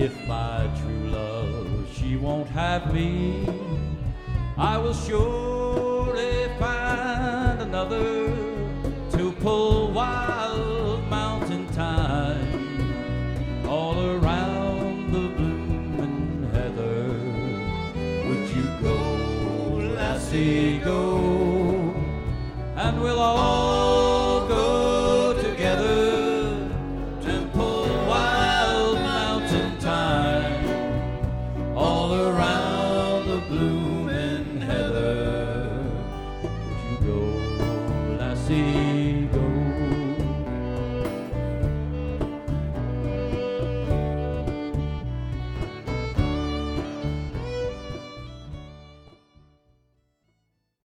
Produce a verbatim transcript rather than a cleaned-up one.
If my true love, she won't have me, I will surely find another to pull wild mountain thyme all around the bloomin' heather. Would you go, lassie, go, and we'll all go together and pull wild mountain thyme all around the bloomin' heather. Would you go, lassie?